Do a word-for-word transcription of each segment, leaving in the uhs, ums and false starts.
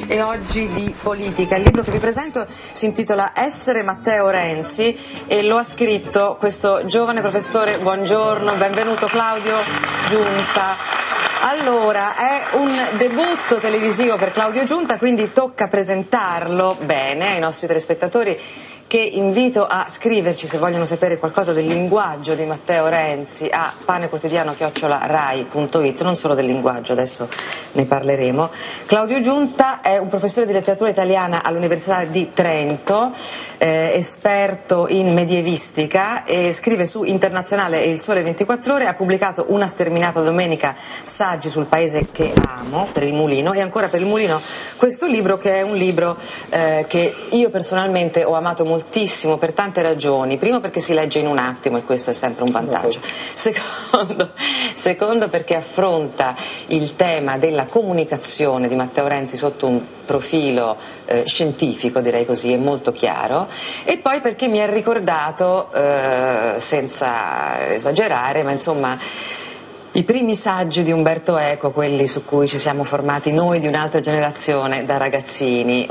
e oggi di politica. Il libro che vi presento si intitola Essere Matteo Renzi e lo ha scritto questo giovane professore. Buongiorno, benvenuto Claudio Giunta. Allora, è un debutto televisivo per Claudio Giunta, quindi tocca presentarlo bene ai nostri telespettatori, che invito a scriverci se vogliono sapere qualcosa del linguaggio di Matteo Renzi a panequotidiano chiocciola rai punto it, non solo del linguaggio, adesso ne parleremo. Claudio Giunta è un professore di letteratura italiana all'Università di Trento, eh, esperto in medievistica, e scrive su Internazionale e Il Sole ventiquattro Ore, ha pubblicato Una sterminata domenica, saggi sul paese che amo, per il Mulino, e ancora per il Mulino questo libro, che è un libro eh, che io personalmente ho amato molto moltissimo per tante ragioni. Primo, perché si legge in un attimo e questo è sempre un vantaggio. Secondo, secondo perché affronta il tema della comunicazione di Matteo Renzi sotto un profilo eh, scientifico, direi così, è molto chiaro. E poi perché mi ha ricordato, eh, senza esagerare, ma insomma, i primi saggi di Umberto Eco, quelli su cui ci siamo formati noi di un'altra generazione da ragazzini,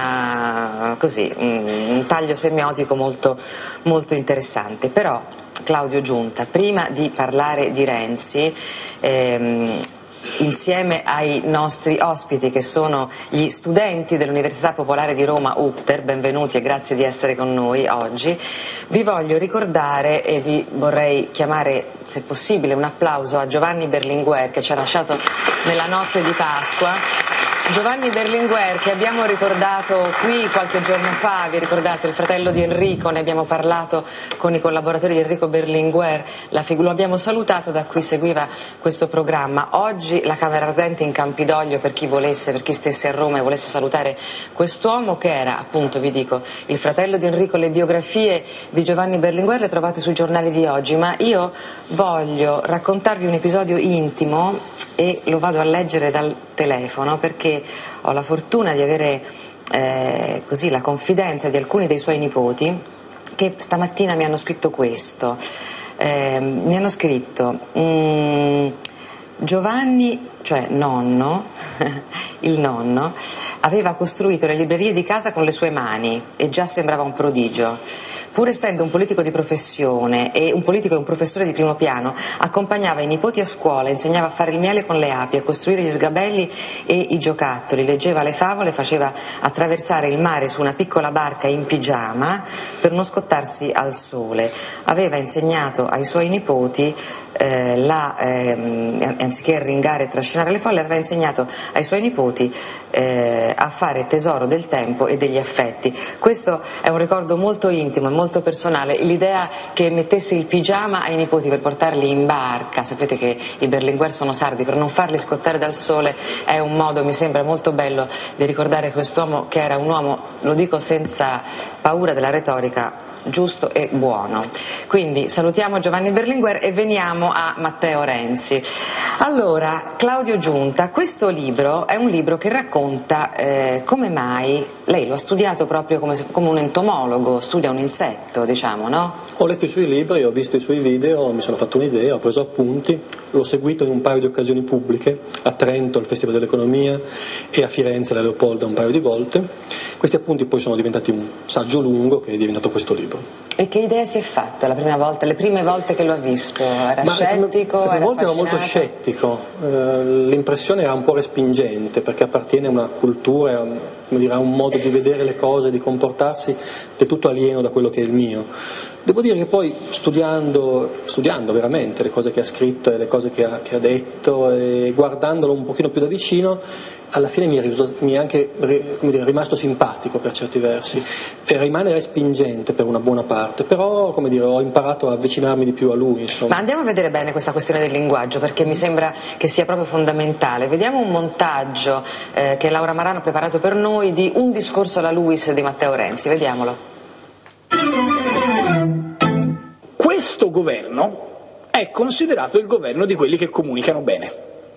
una, così, un, un taglio semiotico molto, molto interessante. Però, Claudio Giunta, prima di parlare di Renzi, ehm, insieme ai nostri ospiti, che sono gli studenti dell'Università Popolare di Roma U P T E R, benvenuti e grazie di essere con noi oggi, vi voglio ricordare e vi vorrei chiamare, se possibile, un applauso a Giovanni Berlinguer, che ci ha lasciato nella notte di Pasqua. Giovanni Berlinguer, che abbiamo ricordato qui qualche giorno fa, vi ricordate, il fratello di Enrico, ne abbiamo parlato con i collaboratori di Enrico Berlinguer, la fig- lo abbiamo salutato da cui seguiva questo programma. Oggi la Camera Ardente in Campidoglio, per chi volesse, per chi stesse a Roma e volesse salutare quest'uomo che era, appunto, vi dico, il fratello di Enrico. Le biografie di Giovanni Berlinguer le trovate sui giornali di oggi, ma io voglio raccontarvi un episodio intimo e lo vado a leggere dal telefono, perché ho la fortuna di avere eh, così la confidenza di alcuni dei suoi nipoti, che stamattina mi hanno scritto questo. Eh, mi hanno scritto mm, Giovanni, cioè nonno, il nonno, aveva costruito le librerie di casa con le sue mani e già sembrava un prodigio. Pur essendo un politico di professione e un politico e un professore di primo piano, accompagnava i nipoti a scuola, insegnava a fare il miele con le api, a costruire gli sgabelli e i giocattoli, leggeva le favole, faceva attraversare il mare su una piccola barca in pigiama per non scottarsi al sole. Aveva insegnato ai suoi nipoti Eh, la, ehm, anziché arringare e trascinare le folle, aveva insegnato ai suoi nipoti eh, a fare tesoro del tempo e degli affetti. Questo è un ricordo molto intimo e molto personale. L'idea che mettesse il pigiama ai nipoti per portarli in barca, sapete che i Berlinguer sono sardi, per non farli scottare dal sole, è un modo, mi sembra molto bello, di ricordare quest'uomo che era un uomo, lo dico senza paura della retorica, giusto e buono. Quindi salutiamo Giovanni Berlinguer e veniamo a Matteo Renzi. Allora, Claudio Giunta, questo libro è un libro che racconta eh, come mai, lei lo ha studiato proprio come, se, come un entomologo, studia un insetto, diciamo, no? Ho letto i suoi libri, ho visto i suoi video, mi sono fatto un'idea, ho preso appunti, l'ho seguito in un paio di occasioni pubbliche, a Trento al Festival dell'Economia e a Firenze alla Leopolda un paio di volte. Questi appunti poi sono diventati un saggio lungo che è diventato questo libro. E che idea si è fatto la prima volta, le prime volte che lo ha visto? Era Ma scettico? Le prime era volte ero molto scettico, eh, l'impressione era un po' respingente perché appartiene a una cultura, come dire, a un modo di vedere le cose, di comportarsi del tutto alieno da quello che è il mio. Devo dire che poi studiando, studiando veramente le cose che ha scritto e le cose che ha, che ha detto e guardandolo un pochino più da vicino, alla fine mi è, risultato, mi è anche come dire, rimasto simpatico per certi versi, e rimane respingente per una buona parte, però come dire, ho imparato a avvicinarmi di più a lui, insomma. Ma andiamo a vedere bene questa questione del linguaggio, perché mi sembra che sia proprio fondamentale. Vediamo un montaggio eh, che Laura Marano ha preparato per noi di Un discorso alla Luis di Matteo Renzi, vediamolo. Questo governo è considerato il governo di quelli che comunicano bene.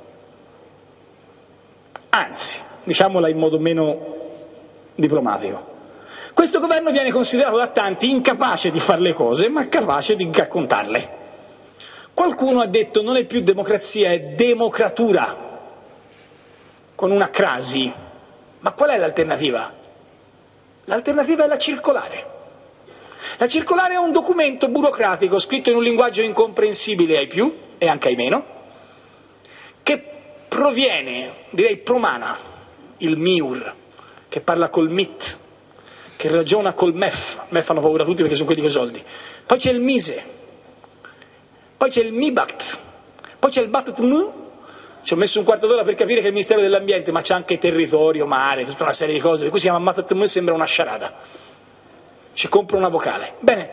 Anzi, diciamola in modo meno diplomatico, questo governo viene considerato da tanti incapace di fare le cose, ma capace di raccontarle. Qualcuno ha detto non è più democrazia, è democratura, con una crasi Ma qual è l'alternativa? L'alternativa è la circolare. La circolare è un documento burocratico scritto in un linguaggio incomprensibile ai più e anche ai meno, che proviene, direi promana, il M I U R, che parla col M I T, che ragiona col M E F, M E F fanno paura a tutti perché sono quelli con i soldi, poi c'è il MISE, poi c'è il MIBACT, poi c'è il B A T T M, ci ho messo un quarto d'ora per capire che è il Ministero dell'Ambiente, ma c'è anche territorio, mare, tutta una serie di cose, per cui si chiama B A T T M, sembra una sciarada, ci compro una vocale. Bene.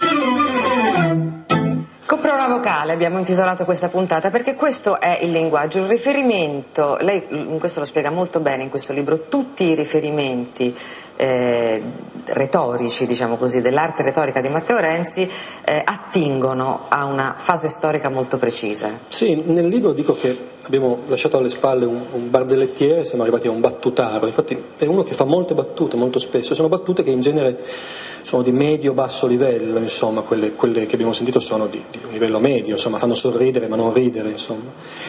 Compra una vocale, abbiamo intitolato questa puntata perché questo è il linguaggio, il riferimento, lei questo lo spiega molto bene in questo libro, tutti i riferimenti eh, retorici, diciamo così, dell'arte retorica di Matteo Renzi eh, attingono a una fase storica molto precisa. Sì, nel libro dico che abbiamo lasciato alle spalle un, un barzellettiere, siamo arrivati a un battutaro, infatti è uno che fa molte battute molto spesso, sono battute che in genere sono di medio-basso livello, insomma, quelle, quelle che abbiamo sentito sono di, di un livello medio, insomma, fanno sorridere ma non ridere, insomma.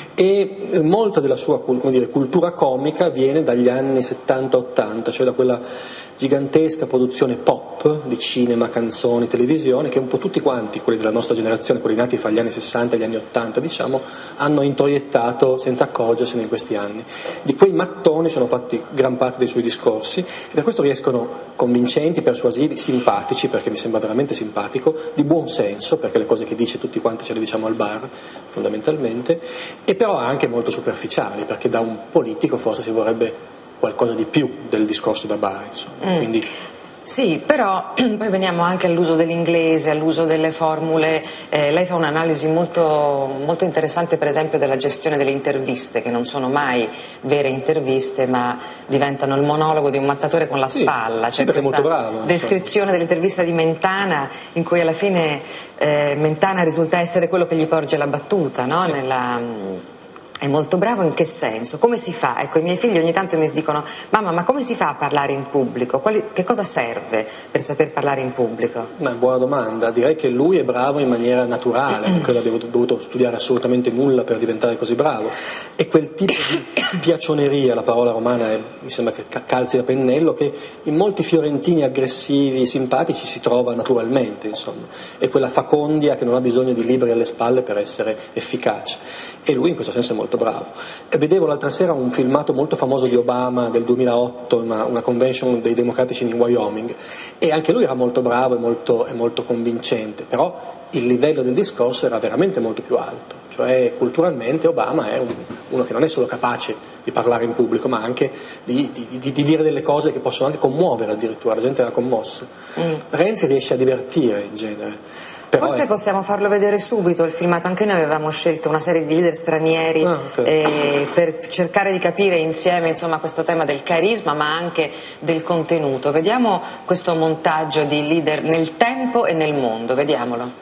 E molta della sua, come dire, cultura comica viene dagli anni settanta ottanta, cioè da quella gigantesca produzione pop di cinema, canzoni, televisione che un po' tutti quanti, quelli della nostra generazione, quelli nati fra gli anni sessanta e gli anni ottanta, diciamo, hanno introiettato senza accorgersene in questi anni. Di quei mattoni sono fatti gran parte dei suoi discorsi e per questo riescono convincenti, persuasivi, simpatici, perché mi sembra veramente simpatico, di buon senso, perché le cose che dice tutti quanti ce le diciamo al bar, fondamentalmente, e però anche molto superficiali, perché da un politico forse si vorrebbe qualcosa di più del discorso da bar, insomma. Mm. Quindi sì, però poi veniamo anche all'uso dell'inglese, all'uso delle formule, eh, lei fa un'analisi molto, molto interessante per esempio della gestione delle interviste, che non sono mai vere interviste ma diventano il monologo di un mattatore con la sì, spalla, sì, c'è perché è molto questa bravo, descrizione dell'intervista di Mentana in cui alla fine eh, Mentana risulta essere quello che gli porge la battuta, no? Sì. Nella... È molto bravo in che senso? Come si fa? Ecco, i miei figli ogni tanto mi dicono: mamma, ma come si fa a parlare in pubblico? Quali, che cosa serve per saper parlare in pubblico? Una buona domanda. Direi che lui è bravo in maniera naturale, non credo abbia dovuto studiare assolutamente nulla per diventare così bravo. E quel tipo di piacioneria, la parola romana è, mi sembra che calzi a pennello, che in molti fiorentini aggressivi, simpatici si trova naturalmente, insomma. È quella facondia che non ha bisogno di libri alle spalle per essere efficace. E lui in questo senso è molto molto bravo. E vedevo l'altra sera un filmato molto famoso di Obama del duemilaotto, una, una convention dei democratici in Wyoming, e anche lui era molto bravo e molto, e molto convincente, però il livello del discorso era veramente molto più alto, cioè culturalmente Obama è un, uno che non è solo capace di parlare in pubblico ma anche di, di, di, di dire delle cose che possono anche commuovere, addirittura la gente era commossa. mm. Renzi riesce a divertire in genere. Però forse è... possiamo farlo vedere subito il filmato, anche noi avevamo scelto una serie di leader stranieri ah, okay. eh, per cercare di capire insieme, insomma, questo tema del carisma ma anche del contenuto. Vediamo questo montaggio di leader nel tempo e nel mondo, vediamolo.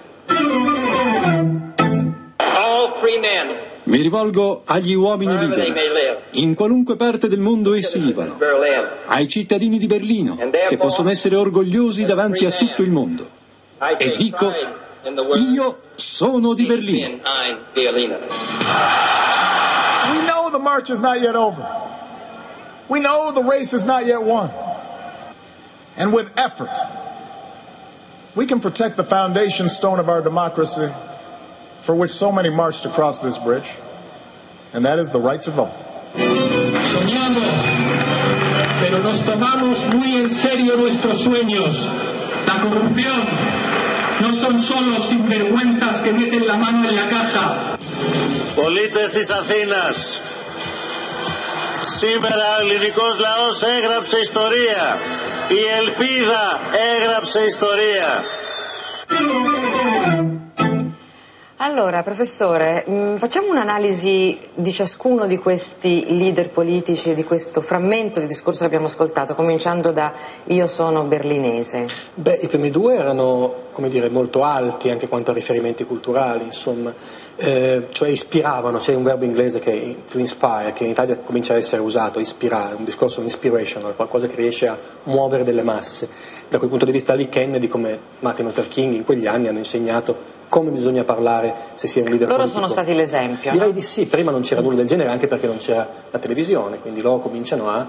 Mi rivolgo agli uomini liberi, in qualunque parte del mondo essi vivano, ai cittadini di Berlino, che possono essere orgogliosi davanti a tutto il mondo. E dico, io sono di Berlino. We know the march is not yet over. We know the race is not yet won. And with effort, we can protect the foundation stone of our democracy for which so many marched across this bridge, and that is the right to vote. Soñamos, pero nos tomamos muy en serio nuestros sueños. La corrupción no son solo sinvergüenzas que meten la mano en la caja. Πολίτες της Αθήνας, σήμερα ο ελληνικός λαός έγραψε ιστορία. Η ελπίδα έγραψε ιστορία. Allora, professore, mh, facciamo un'analisi di ciascuno di questi leader politici, di questo frammento di discorso che abbiamo ascoltato, cominciando da Io sono berlinese. Beh, i primi due erano, come dire, molto alti anche quanto a riferimenti culturali, insomma, eh, cioè ispiravano, c'è un verbo inglese che è to inspire, che in Italia comincia a essere usato, ispirare, un discorso inspirational, qualcosa che riesce a muovere delle masse. Da quel punto di vista lì Kennedy, come Martin Luther King, in quegli anni hanno insegnato come bisogna parlare se si è un leader loro politico. Sono stati l'esempio. Direi no? di sì, prima non c'era nulla del genere anche perché non c'era la televisione, quindi loro cominciano a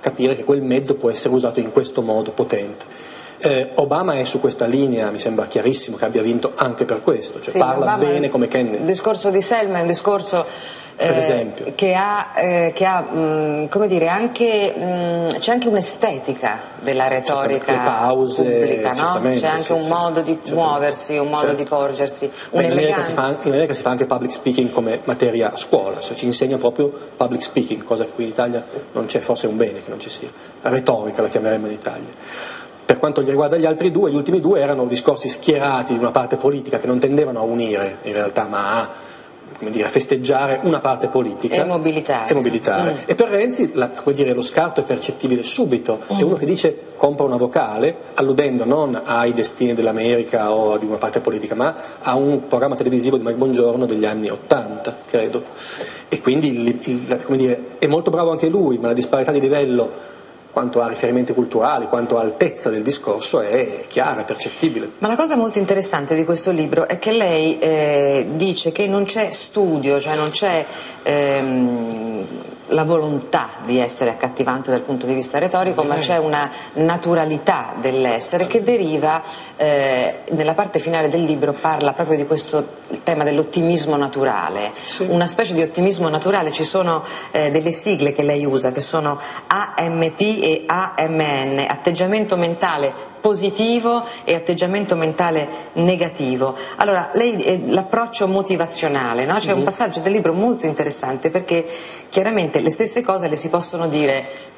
capire che quel mezzo può essere usato in questo modo potente. Eh, Obama è su questa linea, mi sembra chiarissimo che abbia vinto anche per questo, cioè sì, parla Obama bene come Kennedy. Il discorso di Selma è un discorso per esempio. Eh, che ha, eh, che ha mh, come dire, anche mh, c'è anche un'estetica della retorica le pause, pubblica, no? C'è anche sì, un sì, modo di certamente. muoversi, un modo certo. di porgersi, Beh, in, America un'eleganza. si fa, in America si fa anche public speaking come materia a scuola, cioè ci insegna proprio public speaking, cosa che qui in Italia non c'è, forse è un bene che non ci sia. Retorica la chiameremmo in Italia. Per quanto riguarda gli altri due, gli ultimi due erano discorsi schierati di una parte politica che non tendevano a unire in realtà, ma a, come dire, a festeggiare una parte politica e mobilitare, e, mobilitare. Mm. E per Renzi la, come dire, lo scarto è percettibile subito, mm. è uno che dice compra una vocale alludendo non ai destini dell'America o di una parte politica, ma a un programma televisivo di Mike Bongiorno degli anni Ottanta, credo, e quindi il, il, come dire, è molto bravo anche lui, ma la disparità di livello quanto a riferimenti culturali, quanto a altezza del discorso è chiara, è percettibile. Ma la cosa molto interessante di questo libro è che lei eh, dice che non c'è studio, cioè non c'è ehm, la volontà di essere accattivante dal punto di vista retorico, ma c'è una naturalità dell'essere che deriva, eh, nella parte finale del libro parla proprio di questo il tema dell'ottimismo naturale, sì. Una specie di ottimismo naturale, ci sono eh, delle sigle che lei usa che sono A M P e A M N, atteggiamento mentale positivo e atteggiamento mentale negativo. Allora, lei eh, l'approccio motivazionale, no? C'è mm-hmm. un passaggio del libro molto interessante perché chiaramente le stesse cose le si possono dire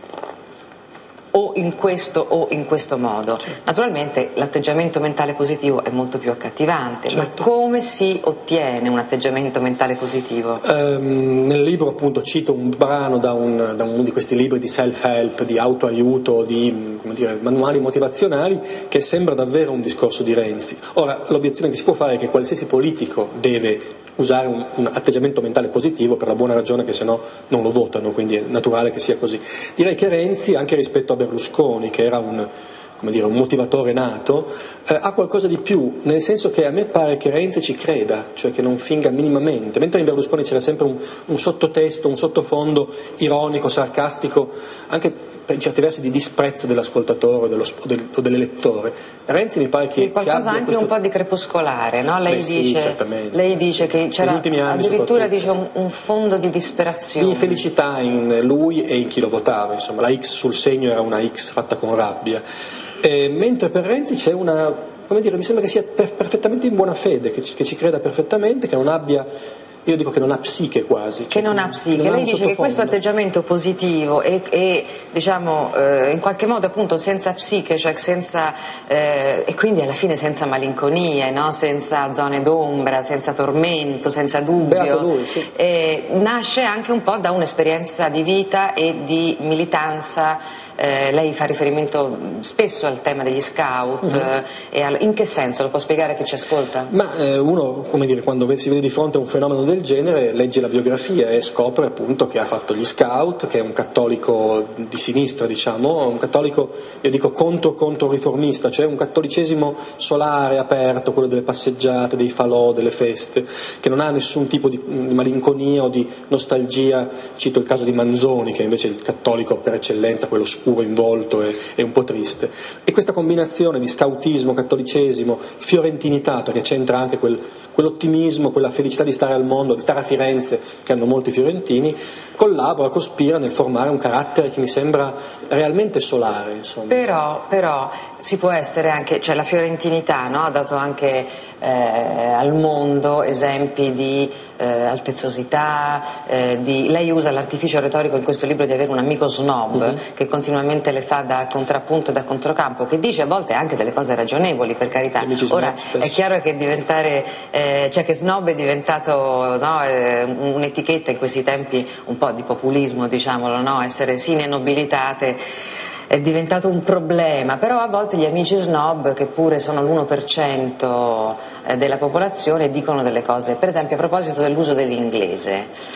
o in questo o in questo modo. Certo. Naturalmente l'atteggiamento mentale positivo è molto più accattivante, certo. Ma come si ottiene un atteggiamento mentale positivo? Um, nel libro appunto cito un brano da, un, da uno di questi libri di self-help, di autoaiuto, di come dire, manuali motivazionali, che sembra davvero un discorso di Renzi. Ora, l'obiezione che si può fare è che qualsiasi politico deve usare un, un atteggiamento mentale positivo per la buona ragione che sennò non lo votano, quindi è naturale che sia così. Direi che Renzi, anche rispetto a Berlusconi, che era un, come dire, un motivatore nato, eh, ha qualcosa di più, nel senso che a me pare che Renzi ci creda, cioè che non finga minimamente, mentre in Berlusconi c'era sempre un, un sottotesto, un sottofondo ironico, sarcastico, anche per certi versi di disprezzo dell'ascoltatore o, dello, o, del, o dell'elettore. Renzi mi pare sì, che qualcosa che anche questo... un po' di crepuscolare, no? Lei, Beh, dice, sì, certamente. lei dice che c'era addirittura dice, un, un fondo di disperazione, di infelicità in lui e in chi lo votava, insomma la X sul segno era una X fatta con rabbia, eh, mentre per Renzi c'è una, come dire, mi sembra che sia per, perfettamente in buona fede, che ci, che ci creda perfettamente, che non abbia, io dico che non ha psiche quasi. Che non ha psiche, non lei dice che questo atteggiamento positivo e, e diciamo eh, in qualche modo appunto senza psiche, cioè senza eh, e quindi alla fine senza malinconie, no? Senza zone d'ombra, senza tormento, senza dubbio, lui, sì. eh, nasce anche un po' da un'esperienza di vita e di militanza. Eh, lei fa riferimento spesso al tema degli scout, uh-huh. eh, e al, in che senso? Lo può spiegare a chi ci ascolta? Ma eh, uno, come dire, quando si vede di fronte a un fenomeno del genere legge la biografia e scopre appunto che ha fatto gli scout, che è un cattolico di sinistra, diciamo, un cattolico, io dico contro contro riformista, cioè un cattolicesimo solare, aperto, quello delle passeggiate, dei falò, delle feste, che non ha nessun tipo di malinconia o di nostalgia. Cito il caso di Manzoni, che invece è il cattolico per eccellenza, quello scuro involto e, e un po' triste, e questa combinazione di scautismo, cattolicesimo, fiorentinità, perché c'entra anche quel, quell'ottimismo, quella felicità di stare al mondo, di stare a Firenze, che hanno molti fiorentini, collabora, cospira nel formare un carattere che mi sembra realmente solare, insomma. Però, però si può essere anche, cioè la fiorentinità, no? Ha dato anche eh, al mondo esempi di eh, altezzosità, eh, di... lei usa l'artificio retorico in questo libro di avere un amico snob, mm-hmm. che continuamente le fa da contrappunto e da controcampo, che dice a volte anche delle cose ragionevoli, per carità. Ora è chiaro che diventare eh, cioè che snob è diventato, no, eh, un'etichetta in questi tempi un po' di populismo, diciamolo, no? Essere sine nobilitate è diventato un problema, però a volte gli amici snob, che pure sono l'uno per cento della popolazione, dicono delle cose, per esempio a proposito dell'uso dell'inglese.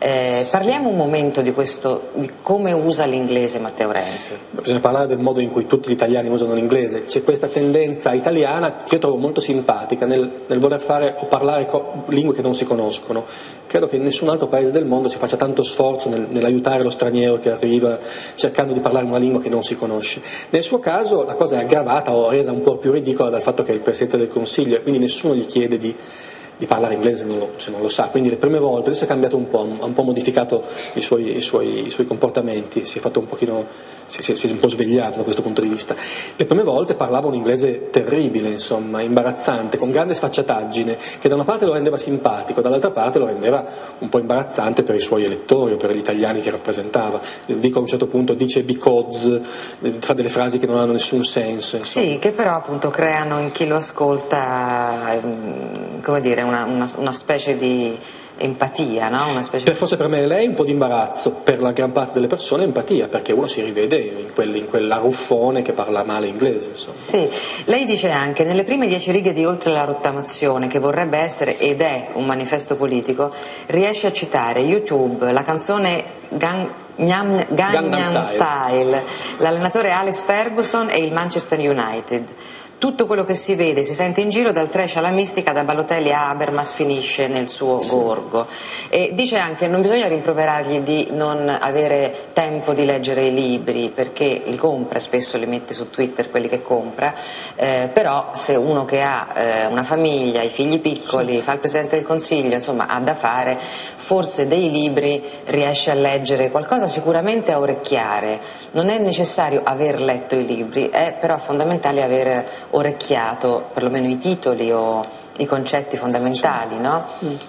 Eh, parliamo un momento di questo, di come usa l'inglese Matteo Renzi. Bisogna parlare del modo in cui tutti gli italiani usano l'inglese. C'è questa tendenza italiana che io trovo molto simpatica nel, nel voler fare o parlare co- lingue che non si conoscono. Credo che in nessun altro paese del mondo si faccia tanto sforzo nel, nell'aiutare lo straniero che arriva cercando di parlare una lingua che non si conosce. Nel suo caso la cosa è aggravata o resa un po' più ridicola dal fatto che è il Presidente del Consiglio e quindi nessuno gli chiede di di parlare inglese se non, lo, se non lo sa, quindi le prime volte, adesso è cambiato un po', ha un po' modificato i suoi, i suoi, i suoi comportamenti, si è fatto un pochino, si, si, si è un po' svegliato da questo punto di vista. Le prime volte parlava un inglese terribile, insomma, imbarazzante, con grande sfacciataggine, che da una parte lo rendeva simpatico, dall'altra parte lo rendeva un po' imbarazzante per i suoi elettori o per gli italiani che rappresentava. Dico a un certo punto, dice because, fa delle frasi che non hanno nessun senso. Insomma. Sì, che però appunto creano in chi lo ascolta, come dire, Una, una, una specie di empatia, no? Una specie per di... Forse per me lei un po' di imbarazzo, per la gran parte delle persone empatia, perché uno si rivede in, quel, in quell'aruffone che parla male inglese. Insomma. Sì, lei dice anche nelle prime dieci righe di Oltre la rottamazione, che vorrebbe essere ed è un manifesto politico, riesce a citare YouTube, la canzone Gang... Gangnam, Gangnam Style, l'allenatore Alex Ferguson e il Manchester United. Tutto quello che si vede, si sente in giro, dal trash alla mistica, da Balotelli a Habermas, finisce nel suo gorgo. E dice anche che non bisogna rimproverargli di non avere tempo di leggere i libri, perché li compra, spesso li mette su Twitter quelli che compra, eh, però se uno che ha eh, una famiglia, i figli piccoli, fa il Presidente del Consiglio, insomma ha da fare, forse dei libri riesce a leggere qualcosa, sicuramente a orecchiare. Non è necessario aver letto i libri, è però fondamentale aver orecchiato perlomeno i titoli o i concetti fondamentali, no?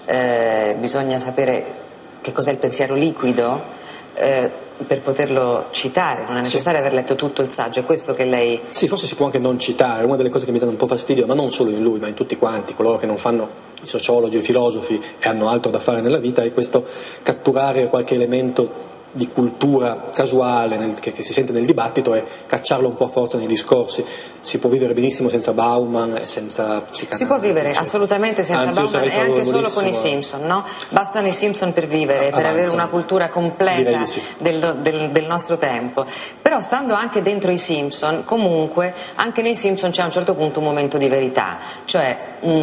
Eh, bisogna sapere che cos'è il pensiero liquido eh, per poterlo citare, non è necessario aver letto tutto il saggio, è questo che lei... Sì, forse si può anche non citare, una delle cose che mi danno un po' fastidio, ma non solo in lui, ma in tutti quanti, coloro che non fanno i sociologi o i filosofi e hanno altro da fare nella vita, è questo catturare qualche elemento di cultura casuale nel, che, che si sente nel dibattito e cacciarlo un po' a forza nei discorsi. Si può vivere benissimo senza Bauman e senza psicanalisi. Si può vivere cioè. assolutamente senza Anzi, Bauman e anche solo con i Simpson, no? Bastano i Simpson per vivere, per avere una cultura completa sì. del, del, del nostro tempo. Però stando anche dentro i Simpson, comunque anche nei Simpson c'è a un certo punto un momento di verità, cioè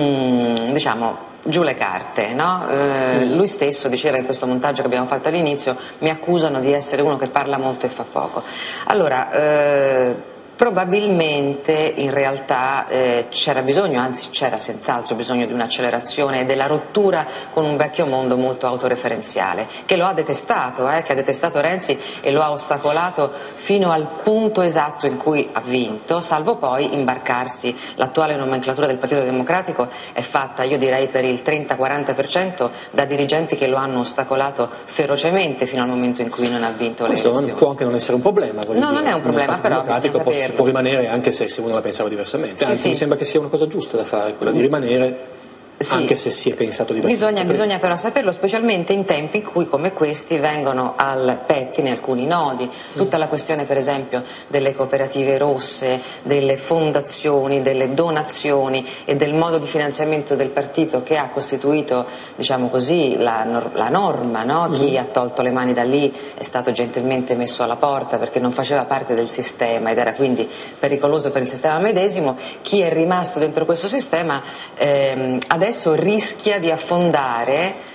mm, diciamo giù le carte, no? Eh, lui stesso diceva in questo montaggio che abbiamo fatto all'inizio: mi accusano di essere uno che parla molto e fa poco. Allora eh, probabilmente in realtà eh, c'era bisogno, anzi c'era senz'altro bisogno di un'accelerazione e della rottura con un vecchio mondo molto autoreferenziale, che lo ha detestato, eh, che ha detestato Renzi e lo ha ostacolato fino al punto esatto in cui ha vinto, salvo poi imbarcarsi. L'attuale nomenclatura del Partito Democratico è fatta, io direi, per il trenta quaranta per cento da dirigenti che lo hanno ostacolato ferocemente fino al momento in cui non ha vinto le elezioni. Questo può anche non essere un problema. No, dire. non è un problema, però bisogna saperlo. Può rimanere anche se, se uno la pensava diversamente, sì, anzi sì. mi sembra che sia una cosa giusta da fare, quella di rimanere sì. anche se si è pensato diversamente. Bisogna, bisogna però saperlo, specialmente in tempi in cui come questi vengono al pettine alcuni nodi, tutta la questione per esempio delle cooperative rosse, delle fondazioni, delle donazioni e del modo di finanziamento del partito che ha costituito, diciamo così, la, la norma, no? Chi mm-hmm. ha tolto le mani da lì è stato gentilmente messo alla porta perché non faceva parte del sistema ed era quindi pericoloso per il sistema medesimo. Chi è rimasto dentro questo sistema ehm, adesso rischia di affondare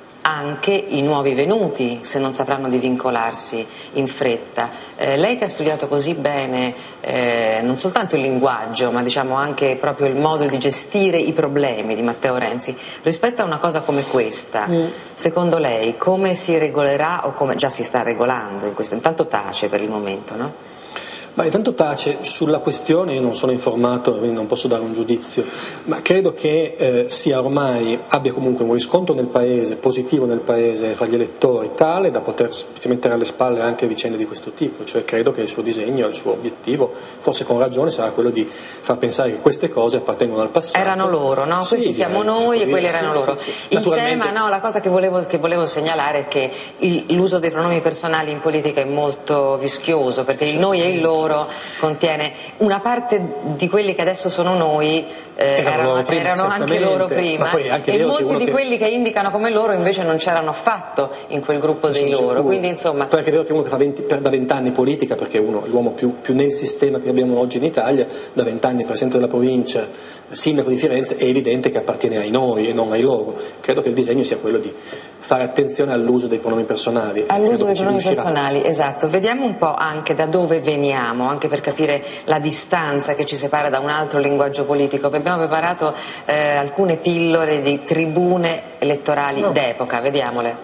anche i nuovi venuti se non sapranno di vincolarsi in fretta. Eh, lei che ha studiato così bene eh, non soltanto il linguaggio ma diciamo anche proprio il modo di gestire i problemi di Matteo Renzi, rispetto a una cosa come questa, mm. secondo lei come si regolerà o come già si sta regolando in questo? Intanto tace per il momento, no? Ma intanto tace sulla questione, io non sono informato quindi non posso dare un giudizio, ma credo che eh, sia ormai abbia comunque un riscontro nel paese, positivo nel paese fra gli elettori, tale da poter mettere alle spalle anche vicende di questo tipo, cioè credo che il suo disegno, il suo obiettivo, forse con ragione, sarà quello di far pensare che queste cose appartengono al passato. Erano loro, no? Questi sì, siamo noi e quelli erano loro. Il tema, no, la cosa che volevo, che volevo segnalare è che il, l'uso dei pronomi personali in politica è molto vischioso, perché il noi e il loro contiene una parte di quelli che adesso sono noi eh, erano, erano, loro prima, erano anche loro prima, anche e molti di che... quelli che indicano come loro invece non c'erano affatto in quel gruppo dei loro, quindi insomma... Poi è anche vero che uno che fa venti, da vent'anni politica, perché uno, l'uomo più, più nel sistema che abbiamo oggi in Italia, da vent'anni presidente della provincia, sindaco di Firenze, è evidente che appartiene ai noi e non ai loro. Credo che il disegno sia quello di fare attenzione all'uso dei pronomi personali. All'uso dei pronomi personali, esatto. Vediamo un po' anche da dove veniamo, anche per capire la distanza che ci separa da un altro linguaggio politico. Vi abbiamo preparato eh, alcune pillole di tribune elettorali no. d'epoca, vediamole.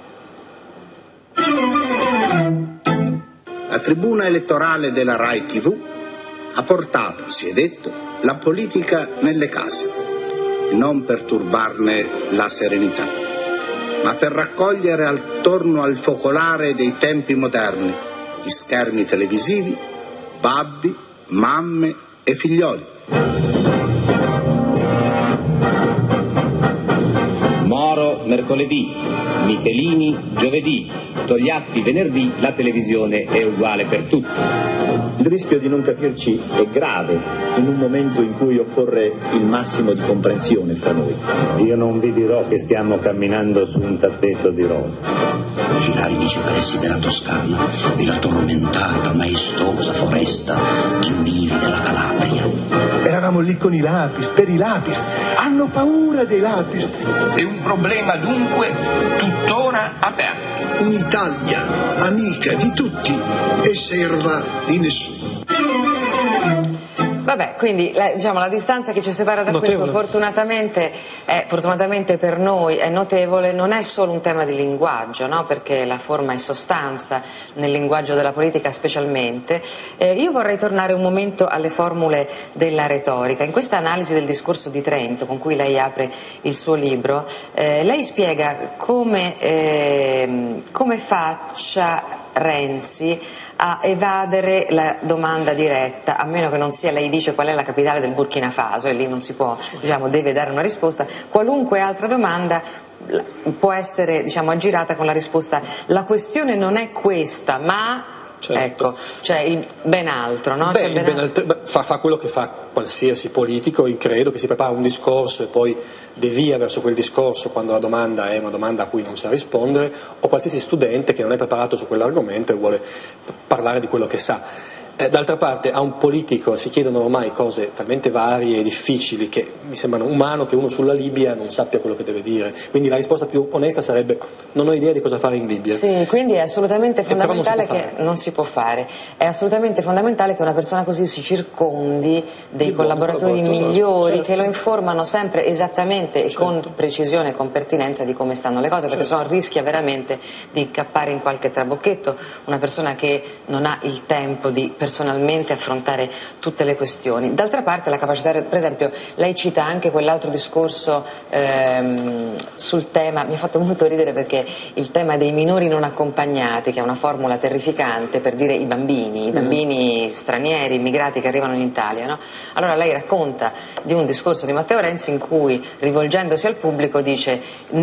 La tribuna elettorale della Rai tivù ha portato, si è detto, la politica nelle case, non per turbarne la serenità, ma per raccogliere attorno al focolare dei tempi moderni gli schermi televisivi, babbi, mamme e figlioli. Moro mercoledì, Michelini giovedì, Togliatti venerdì, la televisione è uguale per tutti. Il rischio di non capirci è grave in un momento in cui occorre il massimo di comprensione fra noi. Io non vi dirò che stiamo camminando su un tappeto di rosa. Sui aridi cipressi della Toscana e la tormentata, maestosa foresta di ulivi della Calabria. Eravamo lì con i lapis, per i lapis. Hanno paura dei lapis. È un problema dunque tuttora aperto. Un'Italia amica di tutti e serva di nessuno. Vabbè, quindi la, diciamo, la distanza che ci separa da notevole. questo fortunatamente, è, fortunatamente per noi è notevole, non è solo un tema di linguaggio, no? Perché la forma è sostanza nel linguaggio della politica specialmente. Eh, io vorrei tornare un momento alle formule della retorica. In questa analisi del discorso di Trento con cui lei apre il suo libro, eh, lei spiega come, eh, come faccia Renzi a evadere la domanda diretta, a meno che non sia, lei dice qual è la capitale del Burkina Faso e lì non si può, diciamo, deve dare una risposta. Qualunque altra domanda può essere, diciamo, aggirata con la risposta la questione non è questa, ma certo. Ecco, cioè il ben altro, no? Beh, cioè ben ben altro, beh, fa, fa quello che fa qualsiasi politico, credo, che si prepara un discorso e poi devia verso quel discorso quando la domanda è una domanda a cui non sa rispondere, o qualsiasi studente che non è preparato su quell'argomento e vuole parlare di quello che sa. Eh, d'altra parte a un politico si chiedono ormai cose talmente varie e difficili che mi sembrano umano che uno sulla Libia non sappia quello che deve dire, quindi la risposta più onesta sarebbe non ho idea di cosa fare in Libia. Sì, quindi è assolutamente fondamentale non che non si può fare, è assolutamente fondamentale che una persona così si circondi dei collaboratori migliori, certo, che lo informano sempre esattamente e certo. con precisione e con pertinenza di come stanno le cose, perché certo. sennò rischia veramente di incappare in qualche trabocchetto una persona che non ha il tempo di personalmente affrontare tutte le questioni. D'altra parte la capacità, per esempio lei cita anche quell'altro discorso ehm, sul tema, mi ha fatto molto ridere perché il tema dei minori non accompagnati, che è una formula terrificante per dire i bambini, i bambini mm. stranieri, immigrati che arrivano in Italia, no? Allora lei racconta di un discorso di Matteo Renzi in cui, rivolgendosi al pubblico, dice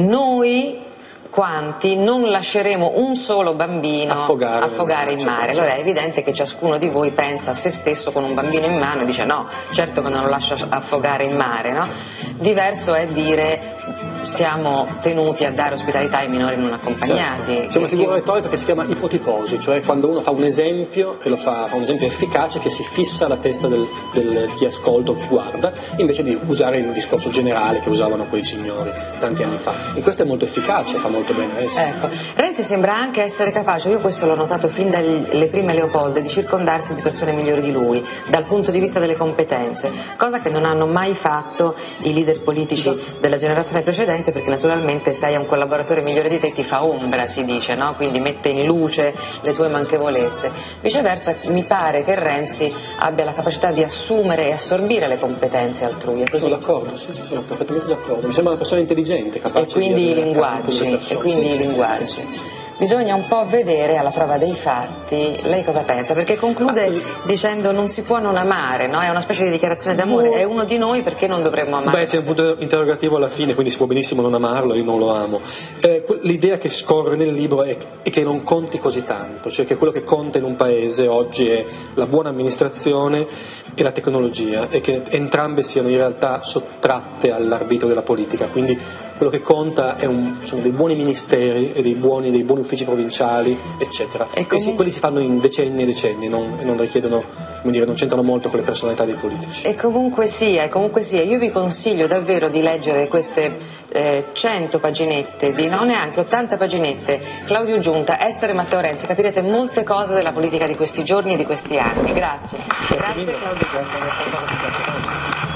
noi quanti non lasceremo un solo bambino affogare, affogare in mare. Allora è evidente che ciascuno di voi pensa a se stesso con un bambino in mano e dice no, certo che non lo lascio affogare in mare, no? Diverso è dire siamo tenuti a dare ospitalità ai minori non accompagnati. Certo. C'è una figura retorica che si chiama ipotiposi, cioè quando uno fa un esempio e lo fa, fa un esempio efficace che si fissa alla testa del, del, di chi ascolta o chi guarda, invece di usare il discorso generale che usavano quei signori tanti anni fa. E questo è molto efficace, fa molto bene adesso. Ecco. Renzi sembra anche essere capace, io questo l'ho notato fin dalle prime Leopolde, di circondarsi di persone migliori di lui dal punto di vista delle competenze, cosa che non hanno mai fatto i leader politici della generazione precedente, perché naturalmente se hai un collaboratore migliore di te ti fa ombra, si dice, no? Quindi mette in luce le tue manchevolezze. Viceversa mi pare che Renzi abbia la capacità di assumere e assorbire le competenze altrui, è così? Sono d'accordo, sì, sono perfettamente d'accordo, mi sembra una persona intelligente, capace e quindi di i linguaggi, e quindi sì, i linguaggi. Sì, sì. bisogna un po' vedere alla prova dei fatti. Lei cosa pensa? Perché conclude dicendo non si può non amare, no? È una specie di dichiarazione d'amore, è uno di noi, perché non dovremmo amare? Beh, c'è un punto interrogativo alla fine, quindi si può benissimo non amarlo, io non lo amo. Eh, l'idea che scorre nel libro è, è che non conti così tanto, cioè che quello che conta in un paese oggi è la buona amministrazione e la tecnologia, e che entrambe siano in realtà sottratte all'arbitrio della politica, quindi quello che conta è un, sono dei buoni ministeri e dei buoni, dei buoni uffici provinciali, eccetera, e, comunque... e sì, quelli si fanno in decenni e decenni, non, e non richiedono, come dire, non c'entrano molto con le personalità dei politici. E comunque sia, e comunque sia, io vi consiglio davvero di leggere queste eh, cento paginette, di no neanche ottanta paginette, Claudio Giunta, Essere Matteo Renzi, capirete molte cose della politica di questi giorni e di questi anni. Grazie. Grazie, Grazie Claudio Giunta.